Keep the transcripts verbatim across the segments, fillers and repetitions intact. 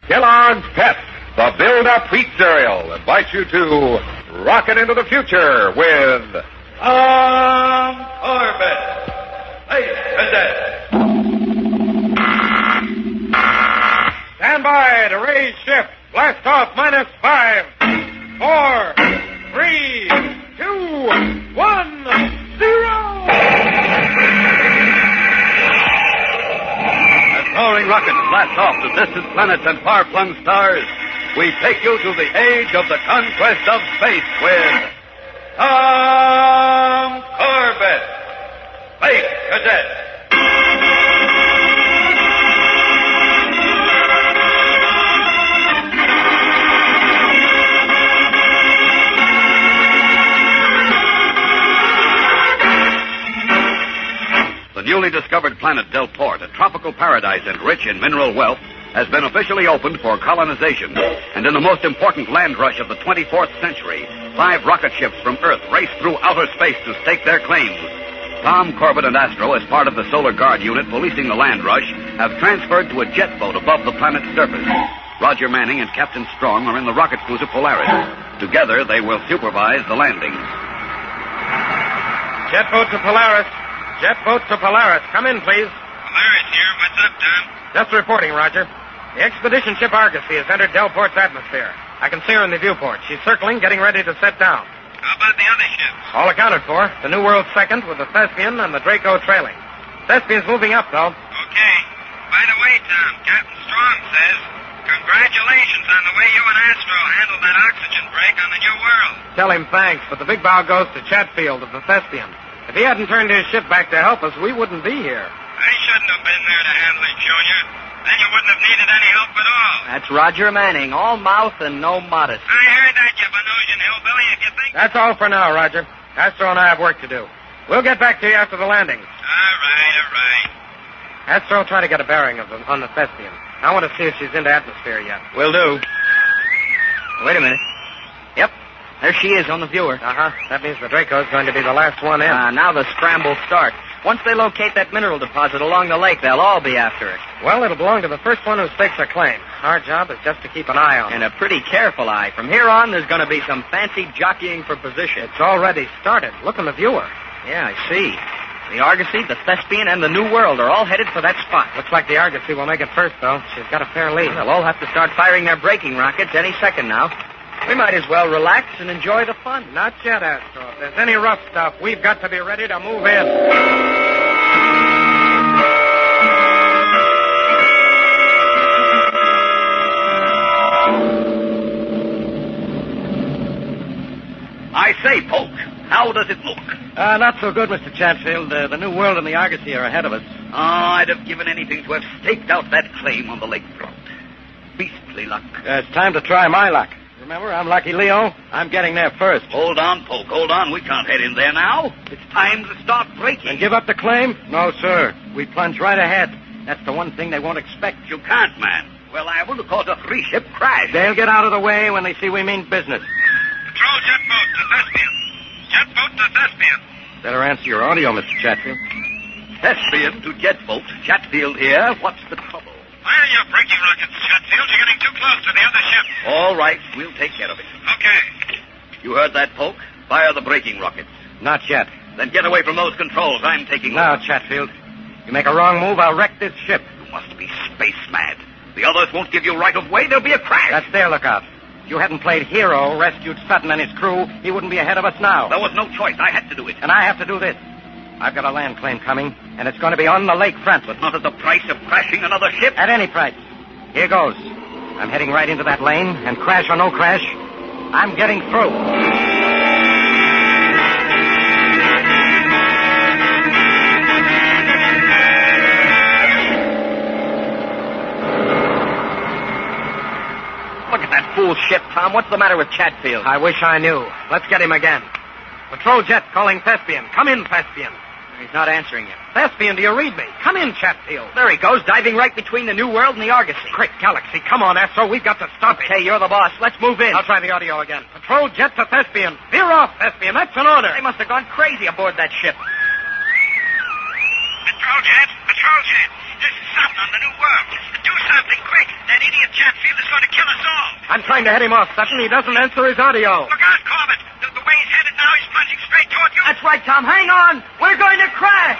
Kellogg's Pep, the build-up wheat cereal, invites you to rocket into the future with Tom Corbett. Space Cadet. Stand by to raise shift. Blast off minus five, four, three, two, one, zero. As soaring rockets blast off to distant planets and far-flung stars, we take you to the age of the conquest of space with Tom Corbett. Space Cadet. The newly discovered planet Delport, a tropical paradise and rich in mineral wealth, has been officially opened for colonization. And in the most important land rush of the twenty-fourth century, five rocket ships from Earth race through outer space to stake their claims. Tom Corbett and Astro, as part of the Solar Guard unit policing the land rush, have transferred to a jet boat above the planet's surface. Roger Manning and Captain Strong are in the rocket cruiser Polaris. Together, they will supervise the landing. Jet boat to Polaris. Jet boat to Polaris. Come in, please. Polaris here. What's up, Tom? Just reporting, Roger. The expedition ship Argosy has entered Delport's atmosphere. I can see her in the viewport. She's circling, getting ready to set down. How about the other ships? All accounted for. The New World second with the Thespian and the Draco trailing. Thespian's moving up, though. Okay. By the way, Tom, Captain Strong says, congratulations on the way you and Astro handled that oxygen break on the New World. Tell him thanks, but the big bow goes to Chatfield of the Thespian. If he hadn't turned his ship back to help us, we wouldn't be here. I shouldn't have been there to handle it, Junior. Then you wouldn't have needed any help at all. That's Roger Manning, all mouth and no modesty. I heard that, you Venusian hillbilly. If you think... That's all for now, Roger. Astro and I have work to do. We'll get back to you after the landing. All right, all right. Astro, try to get a bearing of them on the Thespian. I want to see if she's into atmosphere yet. Will do. Wait a minute. Yep, there she is on the viewer. Uh-huh. That means the Draco's going to be the last one in. Ah, now the scramble starts. Once they locate that mineral deposit along the lake, they'll all be after it. Well, it'll belong to the first one who stakes a claim. Our job is just to keep an eye on And it. a pretty careful eye. From here on, there's going to be some fancy jockeying for position. It's already started. Look in the viewer. Yeah, I see. The Argosy, the Thespian, and the New World are all headed for that spot. Looks like the Argosy will make it first, though. She's got a fair lead. They'll all have to start firing their braking rockets any second now. We might as well relax and enjoy the fun. Not yet, Astro. If there's any rough stuff, we've got to be ready to move in. I say, Polk, how does it look? Uh, not so good, Mister Chatfield. Uh, the New World and the Argosy are ahead of us. Oh, I'd have given anything to have staked out that claim on the lakefront. Beastly luck. Uh, it's time to try my luck. Remember, I'm Lucky Leo. I'm getting there first. Hold on, Polk, hold on. We can't head in there now. It's time to start braking. And give up the claim? No, sir. We plunge right ahead. That's the one thing they won't expect. You can't, man. We're liable to cause a three-ship crash. They'll get out of the way when they see we mean business. Patrol jet boat to Thespian. Jet boat to Thespian. Better answer your audio, Mister Chatfield. Thespian to jet boat. Chatfield here. What's the trouble? Fire your braking rockets, Chatfield. You're getting too close to the other ship. All right, we'll take care of it. Okay. You heard that, Polk? Fire the braking rockets. Not yet. Then get away from those controls. I'm taking Now, over. Chatfield. You make a wrong move, I'll wreck this ship. You must be space mad. The others won't give you right of way. There'll be a crash. That's their lookout. If you hadn't played hero, rescued Sutton and his crew, he wouldn't be ahead of us now. There was no choice. I had to do it. And I have to do this. I've got a land claim coming, and it's going to be on the lakefront. But not at the price of crashing another ship. At any price. Here goes. I'm heading right into that lane, and crash or no crash, I'm getting through. Look at that fool ship, Tom. What's the matter with Chatfield? I wish I knew. Let's get him again. Patrol jet calling Thespian. Come in, Thespian. He's not answering you. Thespian, do you read me? Come in, Chatfield. There he goes, diving right between the New World and the Argosy. Quick, Galaxy. Come on, Astro. We've got to stop Okay, it. you're the boss. Let's move in. I'll try the audio again. Patrol jet to Thespian. Veer off, Thespian. That's an order. They must have gone crazy aboard that ship. Patrol jet. Patrol jet. This is Sutton on the New World. Do something quick. That idiot Chatfield is going to kill us all. I'm trying to head him off, Sutton. He doesn't answer his audio. Look out, Corbett. The, the way he's headed now, he's plunging straight toward you. That's right, Tom. Hang on. We're going to crash.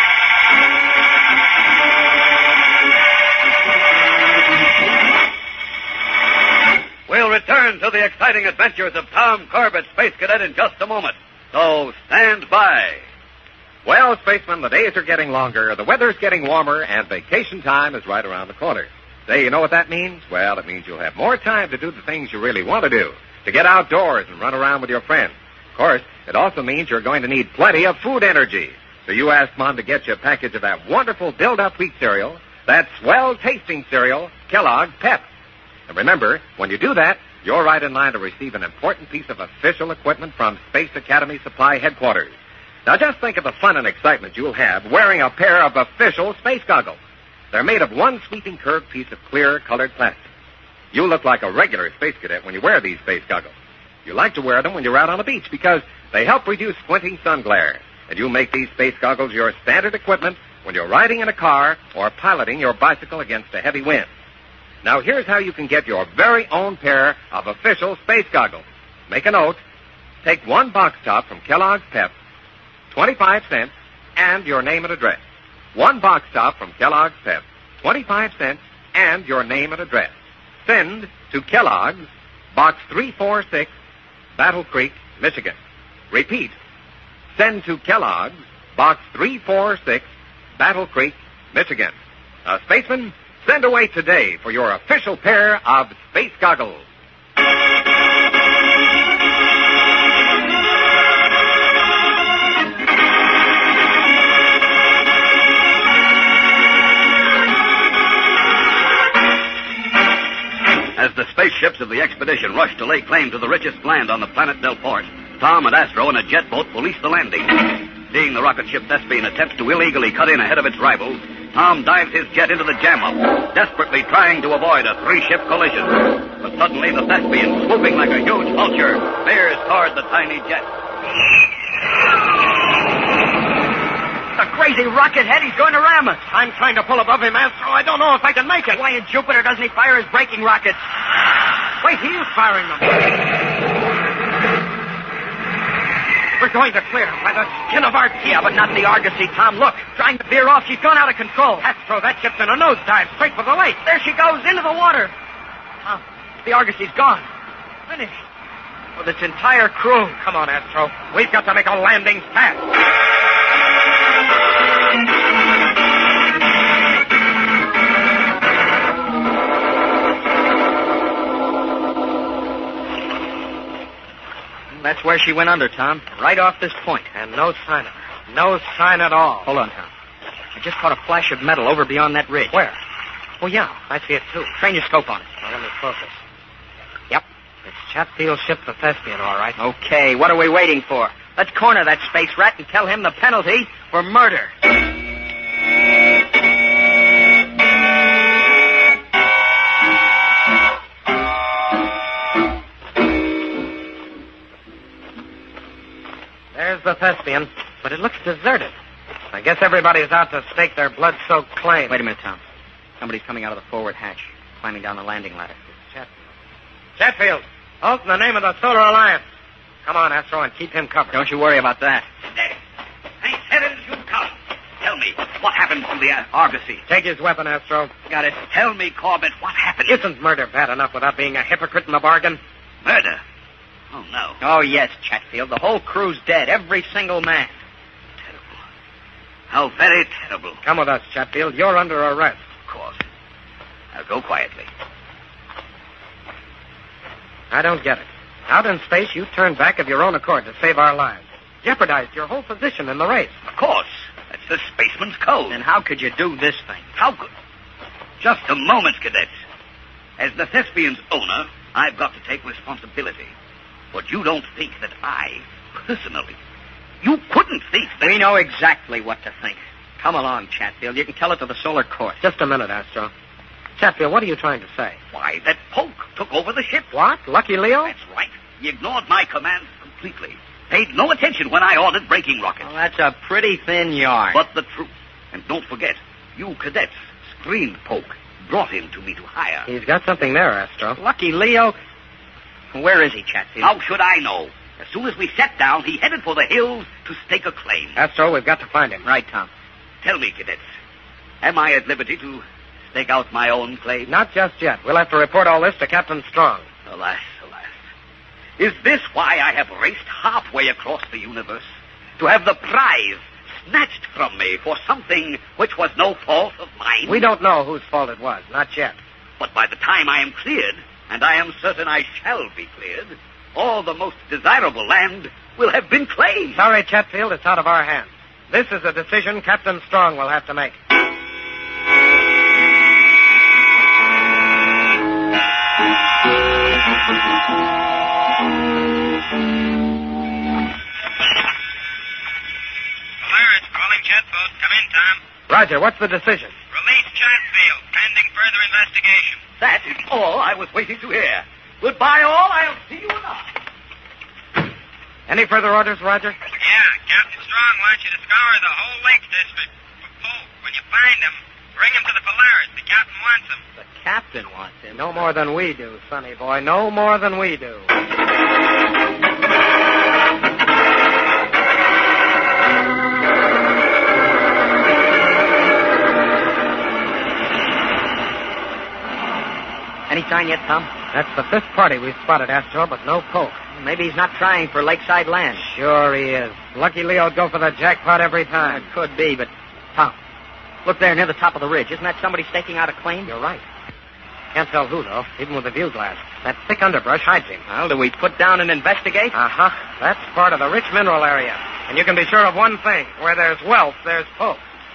We'll return to the exciting adventures of Tom Corbett, Space Cadet, in just a moment. So stand by. Well, spacemen, the days are getting longer, the weather's getting warmer, and vacation time is right around the corner. Say, you know what that means? Well, it means you'll have more time to do the things you really want to do, to get outdoors and run around with your friends. Of course, it also means you're going to need plenty of food energy. So you ask Mom to get you a package of that wonderful build-up wheat cereal, that swell-tasting cereal, Kellogg's Pep. And remember, when you do that, you're right in line to receive an important piece of official equipment from Space Academy Supply Headquarters. Now, just think of the fun and excitement you'll have wearing a pair of official space goggles. They're made of one sweeping curved piece of clear colored plastic. You look like a regular space cadet when you wear these space goggles. You like to wear them when you're out on the beach because they help reduce squinting sun glare. And you make these space goggles your standard equipment when you're riding in a car or piloting your bicycle against a heavy wind. Now, here's how you can get your very own pair of official space goggles. Make a note. Take one box top from Kellogg's Pep, twenty-five cents, and your name and address. One box top from Kellogg's Pep, twenty-five cents, and your name and address. Send to Kellogg's, Box three forty-six, Battle Creek, Michigan. Repeat. Send to Kellogg's, Box three forty-six, Battle Creek, Michigan. Uh, spaceman, send away today for your official pair of space goggles. As the spaceships of the expedition rushed to lay claim to the richest land on the planet Delport, Tom and Astro in a jet boat policed the landing. Seeing the rocket ship Thespian attempt to illegally cut in ahead of its rivals, Tom dives his jet into the jam-up, desperately trying to avoid a three-ship collision. But suddenly the Thespian, swooping like a huge vulture, veers toward the tiny jet. The crazy rocket head, he's going to ram us. I'm trying to pull above him, Astro. I don't know if I can make it. Why in Jupiter doesn't he fire his braking rockets? Wait, he's firing them. We're going to clear by the skin of our teeth. Yeah, but not the Argosy, Tom. Look, trying to veer off. She's gone out of control. Astro, that ship's in a nosedive straight for the lake. There she goes, into the water. Oh, the Argosy's gone. Finished. With its entire crew. Come on, Astro. We've got to make a landing fast. That's where she went under, Tom. Right off this point. And no sign of her. No sign at all. Hold on, Tom. I just caught a flash of metal over beyond that ridge. Where? Oh, yeah. I see it, too. Train your scope on it. Now, let me focus. Yep. It's Chatfield's ship, the Thespian, all right. Okay, what are we waiting for? Let's corner that space rat and tell him the penalty for murder. There's the Thespian, but it looks deserted. I guess everybody's out to stake their blood-soaked claim. Wait a minute, Tom. Somebody's coming out of the forward hatch, climbing down the landing ladder. Chatfield. Chatfield. Halt in the name of the Solar Alliance. Come on, Astro, and keep him covered. Don't you worry about that. Hey, thank heavens you come. Tell me, what happened to the uh, Argosy? Take his weapon, Astro. Got it. Tell me, Corbett, what happened? Isn't murder bad enough without being a hypocrite in the bargain? Murder? Oh, no. Oh, yes, Chatfield. The whole crew's dead. Every single man. Terrible. How very terrible. Come with us, Chatfield. You're under arrest. Of course. I'll go quietly. I don't get it. Out in space, you turned back of your own accord to save our lives. Jeopardized your whole position in the race. Of course. That's the spaceman's code. Then how could you do this thing? How could... Just a moment, cadets. As the Thespian's owner, I've got to take responsibility. But you don't think that I, personally, you couldn't think that... We know exactly what to think. Come along, Chatfield. You can tell it to the Solar Court. Just a minute, Astro. Chatfield, what are you trying to say? Why, that Polk took over the ship. What? Lucky Leo? That's right. He ignored my commands completely. Paid no attention when I ordered braking rockets. Well, that's a pretty thin yarn. But the truth. And don't forget, you cadets screened Polk, brought him to me to hire. He's got something there, Astro. Lucky Leo. Where is he, Chatfield? How should I know? As soon as we sat down, he headed for the hills to stake a claim. Astro, we've got to find him. Right, Tom. Tell me, cadets, am I at liberty to stake out my own claim? Not just yet. We'll have to report all this to Captain Strong. Alas, alas. Is this why I have raced halfway across the universe? To have the prize snatched from me for something which was no fault of mine? We don't know whose fault it was. Not yet. But by the time I am cleared, and I am certain I shall be cleared, all the most desirable land will have been claimed. Sorry, Chatfield, it's out of our hands. This is a decision Captain Strong will have to make. Polaris calling Chatboat. Come in, Tom. Roger, what's the decision? Release Chatfield, pending further investigation. That is all I was waiting to hear. Goodbye, all. I'll see you anon. Any further orders, Roger? Yeah, Captain Strong wants you to scour the whole Lakes District for Polk. When you find him, bring him to the Polaris. The captain wants him. The captain wants him. No more than we do, sonny boy. No more than we do. Any sign yet, Tom? That's the fifth party we've spotted, Astro, but no Polk. Maybe he's not trying for lakeside land. Sure he is. Lucky Leo'd go for the jackpot every time. It could be, but... Tom, look there near the top of the ridge. Isn't that somebody staking out a claim? You're right. Can't tell who, though, even with a view glass. That thick underbrush hides him. Well, do we put down and investigate? Uh-huh. That's part of the rich mineral area. And you can be sure of one thing. Where there's wealth, there's Polk.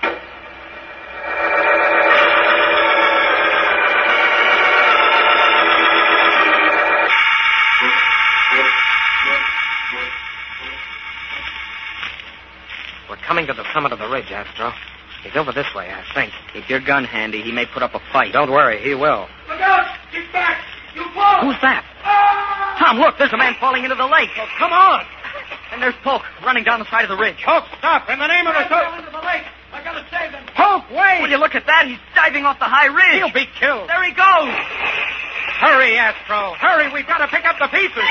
We're coming to the summit of the ridge, Astro. He's over this way, I think. Keep your gun handy. He may put up a fight. Don't worry, he will. Look out! He's back! You fall! Who's that? Ah! Tom, look, there's a man falling into the lake. Oh, come on! And there's Polk running down the side of the ridge. Polk, stop! In the name of the... Fell into the lake! I gotta save him! Polk, wait! Will you look at that? He's diving off the high ridge. He'll be killed. There he goes. Hurry, Astro. Hurry, we've got to pick up the pieces.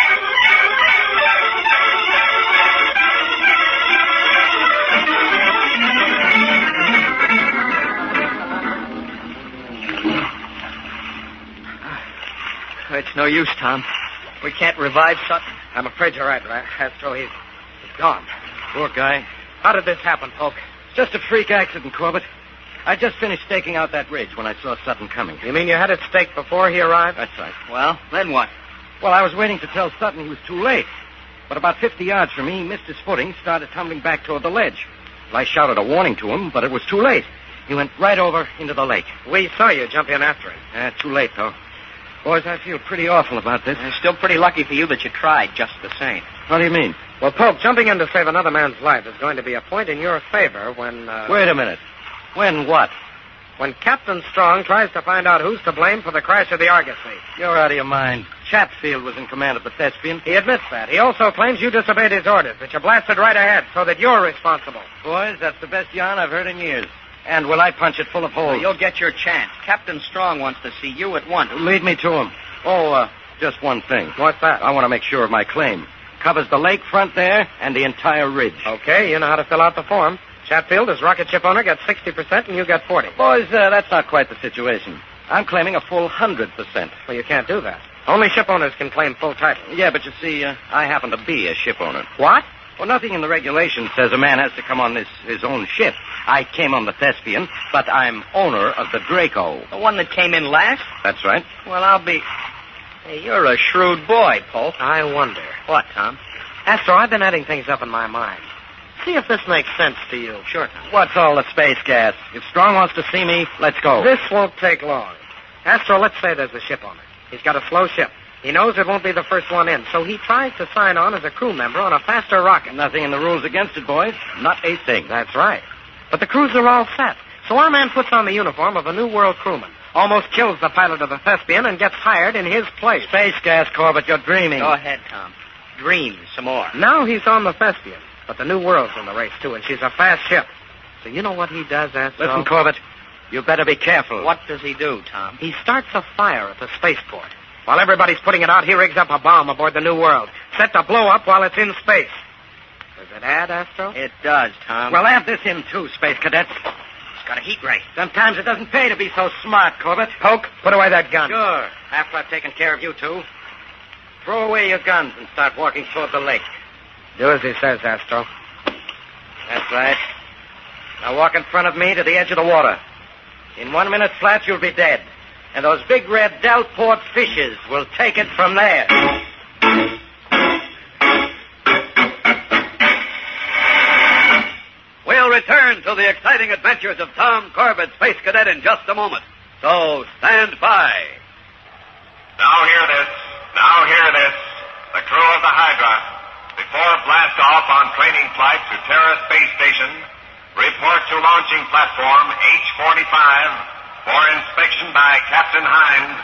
It's no use, Tom. We can't revive Sutton. I'm afraid you're right, Ra- Astro. He's, he's gone. Poor guy. How did this happen, Polk? Just a freak accident, Corbett. I just finished staking out that ridge when I saw Sutton coming. You mean you had it staked before he arrived? That's right. Well, then what? Well, I was waiting to tell Sutton he was too late. But about fifty yards from me, he missed his footing, started tumbling back toward the ledge. Well, I shouted a warning to him, but it was too late. He went right over into the lake. We saw you jump in after him. Uh, too late, though. Boys, I feel pretty awful about this. It's still pretty lucky for you that you tried just the same. What do you mean? Well, Polk, jumping in to save another man's life is going to be a point in your favor when... Uh, Wait a minute. When what? When Captain Strong tries to find out who's to blame for the crash of the Argosy. You're out of your mind. Chatfield was in command of the Thespian. He admits that. He also claims you disobeyed his orders, that you blasted right ahead, so that you're responsible. Boys, that's the best yarn I've heard in years. And will I punch it full of holes? Well, you'll get your chance. Captain Strong wants to see you at once. Lead me to him. Oh, uh, just one thing. What's that? I want to make sure of my claim. Covers the lakefront there and the entire ridge. Okay, you know how to fill out the form. Chatfield, as rocket ship owner, gets sixty percent and you get forty. Boys, uh, that's not quite the situation. I'm claiming a full one hundred percent. Well, you can't do that. Only ship owners can claim full title. Yeah, but you see, uh, I happen to be a ship owner. What? Well, nothing in the regulations says a man has to come on this his own ship. I came on the Thespian, but I'm owner of the Draco. The one that came in last? That's right. Well, I'll be... Hey, you're a shrewd boy, Polk. I wonder. What, Tom? Astro, I've been adding things up in my mind. See if this makes sense to you. Sure, Tom. What's all the space gas? If Strong wants to see me, let's go. This won't take long. Astro, let's say there's a ship owner. He's got a slow ship. He knows it won't be the first one in, so he tries to sign on as a crew member on a faster rocket. Nothing in the rules against it, boys. Not a thing. That's right. But the crews are all set. So our man puts on the uniform of a New World crewman, almost kills the pilot of the Thespian, and gets hired in his place. Space gas, Corbett, you're dreaming. Go ahead, Tom. Dream some more. Now he's on the Thespian, but the New World's in the race, too, and she's a fast ship. So you know what he does, Astro? Listen, Corbett, You better be careful. What does he do, Tom? He starts a fire at the spaceport. While everybody's putting it out, he rigs up a bomb aboard the New World, set to blow up while it's in space. Does it add, Astro? It does, Tom. Well, add this in, too, Space Cadets. It's got a heat ray. Sometimes it doesn't pay to be so smart, Corbett. Poke, put away that gun. Sure. After I've taken care of you two, throw away your guns and start walking toward the lake. Do as he says, Astro. That's right. Now walk in front of me to the edge of the water. In one minute flat, you'll be dead. And those big red Delport fishes will take it from there. We'll return to the exciting adventures of Tom Corbett, Space Cadet, in just a moment. So stand by. Now hear this. Now hear this. The crew of the Hydra, before blast off on training flight to Terra Space Station, report to launching platform H forty-five for inspection by Captain Hines.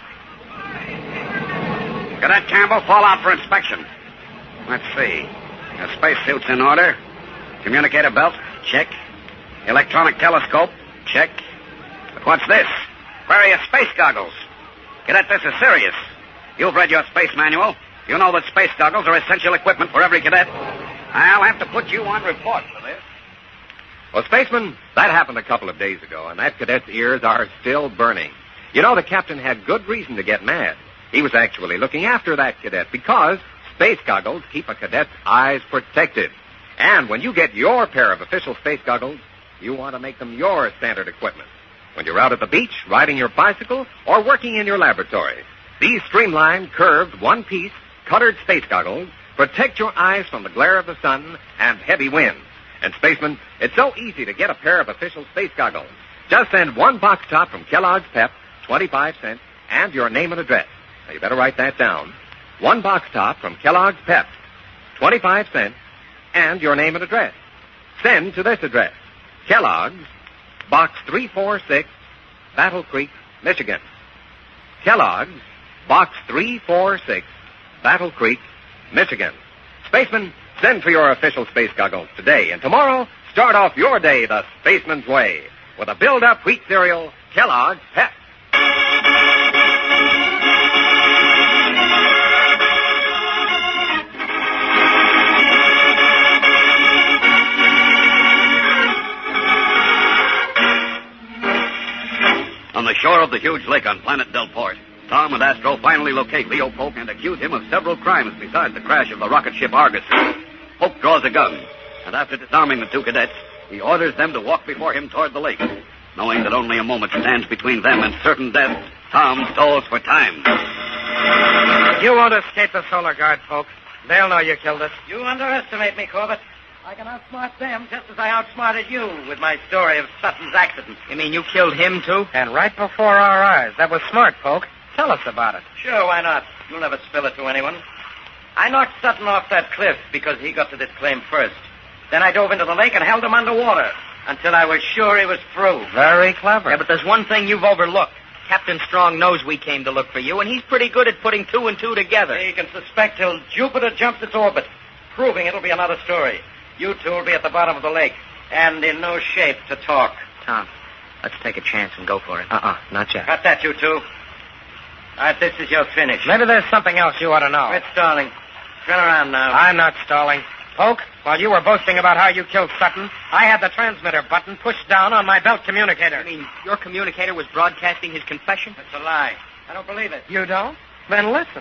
Cadet Campbell, fall out for inspection. Let's see. The spacesuit's in order. Communicator belt, check. Electronic telescope, check. But what's this? Where are your space goggles? Cadet, this is serious. You've read your space manual. You know that space goggles are essential equipment for every cadet. I'll have to put you on report for this. Well, Spaceman, that happened a couple of days ago, and that cadet's ears are still burning. You know, the captain had good reason to get mad. He was actually looking after that cadet because space goggles keep a cadet's eyes protected. And when you get your pair of official space goggles, you want to make them your standard equipment. When you're out at the beach, riding your bicycle, or working in your laboratory, these streamlined, curved, one-piece, colored space goggles protect your eyes from the glare of the sun and heavy winds. And, Spaceman, it's so easy to get a pair of official space goggles. Just send one box top from Kellogg's Pep, twenty-five cents, and your name and address. Now, you better write that down. One box top from Kellogg's Pep, twenty-five cents, and your name and address. Send to this address. Kellogg's, Box three forty-six, Battle Creek, Michigan. Kellogg's, Box three forty-six, Battle Creek, Michigan. Spaceman, send for your official space goggles today, and tomorrow, start off your day the spaceman's way with a build-up wheat cereal, Kellogg's Pep. On the shore of the huge lake on planet Delport, Tom and Astro finally locate Leo Polk and accuse him of several crimes besides the crash of the rocket ship Argus. Polk draws a gun, and after disarming the two cadets, he orders them to walk before him toward the lake. Knowing that only a moment stands between them and certain death, Tom stalls for time. You won't escape the Solar Guard, Polk. They'll know you killed us. You underestimate me, Corbett. I can outsmart them just as I outsmarted you with my story of Sutton's accident. You mean you killed him, too? And right before our eyes. That was smart, Polk. Tell us about it. Sure, why not? You'll never spill it to anyone. I knocked Sutton off that cliff because he got to this claim first. Then I dove into the lake and held him underwater until I was sure he was through. Very clever. Yeah, but there's one thing you've overlooked. Captain Strong knows we came to look for you, and he's pretty good at putting two and two together. He can suspect till Jupiter jumps its orbit, proving it'll be another story. You two will be at the bottom of the lake, and in no shape to talk. Tom, let's take a chance and go for it. Uh-uh, not yet. Got that, you two. All right, this is your finish. Maybe there's something else you ought to know. Quit stalling. Turn around now. I'm not stalling. Polk, while you were boasting about how you killed Sutton, I had the transmitter button pushed down on my belt communicator. You mean your communicator was broadcasting his confession? That's a lie. I don't believe it. You don't? Then listen.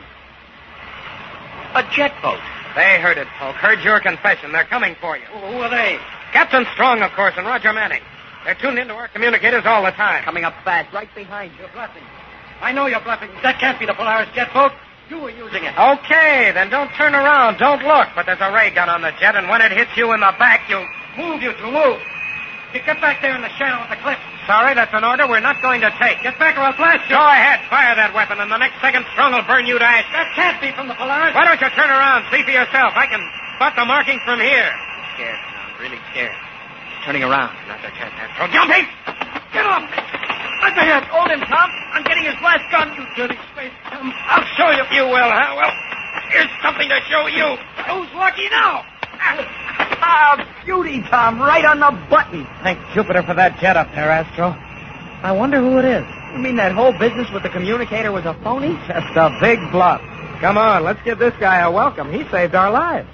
A jet boat. They heard it, Polk. Heard your confession. They're coming for you. Who are they? Captain Strong, of course, and Roger Manning. They're tuned into our communicators all the time. Coming up fast, right behind you. You're bluffing. I know you're bluffing. That can't be the Polaris jet boat. You were using it. Okay, then don't turn around. Don't look. But there's a ray gun on the jet, and when it hits you in the back, you... Move, you two, move. You get back there in the shadow of the cliff. Sorry, that's an order we're not going to take. Get back or I'll blast you. Go ahead. Fire that weapon, and the next second, Strong will burn you to ash. That can't be from the Polaris. Why don't you turn around? See for yourself. I can spot the marking from here. Scared, Tom. Really scared. Turning around. Not their chance, Astro. Jumping! Get off! Right there. Hold him, Tom. I'm getting his blast gun, you dirty space chum. I'll show you. You will, huh? Well, here's something to show you. Who's lucky now? Ah, beauty, Tom. Right on the button. Thank Jupiter for that jet up there, Astro. I wonder who it is. You mean that whole business with the communicator was a phony? Just a big bluff. Come on, let's give this guy a welcome. He saved our lives.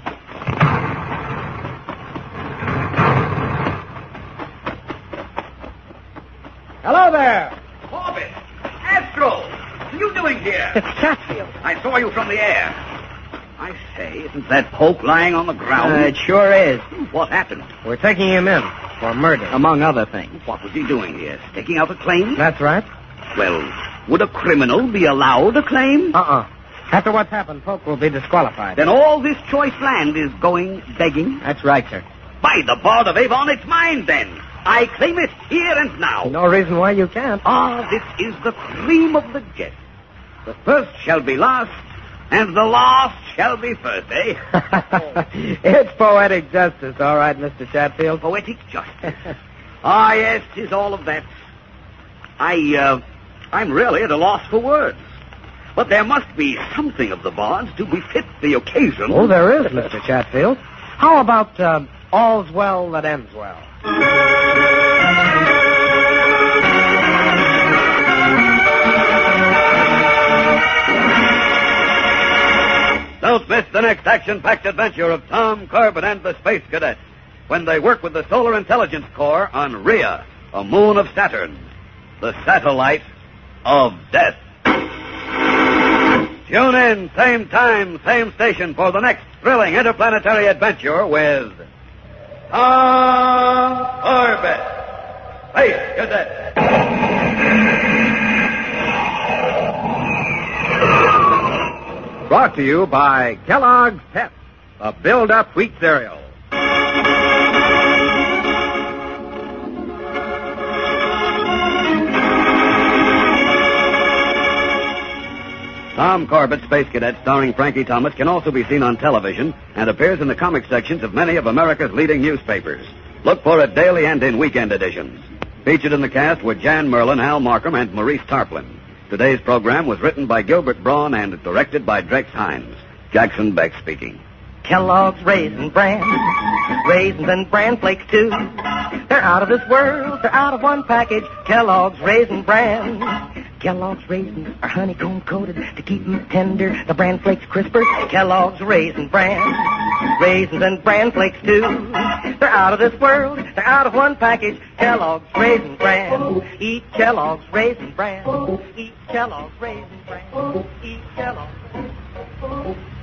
Hello there. Corbett! Astro! What are you doing here? It's Chatfield. I saw you from the air. I say, isn't that poke lying on the ground? Uh, it sure is. What happened? We're taking him in for murder. Among other things. What was he doing here? Staking out a claim? That's right. Well, would a criminal be allowed a claim? Uh-uh. After what's happened, Polk will be disqualified. Then all this choice land is going begging? That's right, sir. By the Bard of Avon, it's mine then. I claim it here and now. No reason why you can't. Ah, this is the cream of the jest. The first shall be last, and the last shall be first, eh? It's poetic justice, all right, Mister Chatfield. Poetic justice. Ah, yes, 'tis all of that. I, uh, I'm really at a loss for words. But there must be something of the bards to befit the occasion. Oh, there is, Mister Chatfield. How about, uh, all's well that ends well? Don't miss the next action-packed adventure of Tom Corbett and the Space Cadets when they work with the Solar Intelligence Corps on Rhea, a moon of Saturn, the satellite of death. Tune in, same time, same station for the next thrilling interplanetary adventure with Tom Corbett, Space Cadet. Brought to you by Kellogg's Pep, a build-up wheat cereal. Tom Corbett, Space Cadet, starring Frankie Thomas, can also be seen on television and appears in the comic sections of many of America's leading newspapers. Look for it daily and in weekend editions. Featured in the cast were Jan Merlin, Hal Markham, and Maurice Tarplin. Today's program was written by Gilbert Braun and directed by Drex Hines. Jackson Beck speaking. Kellogg's Raisin Bran, raisins and bran flakes too. They're out of this world, they're out of one package. Kellogg's Raisin Bran. Kellogg's raisins are honeycomb coated to keep them tender. The bran flakes crisper. Kellogg's Raisin Bran, raisins and bran flakes too. They're out of this world, they're out of one package. Kellogg's Raisin Bran. Eat Kellogg's Raisin Bran. Eat Kellogg's Raisin Bran. Eat Kellogg's.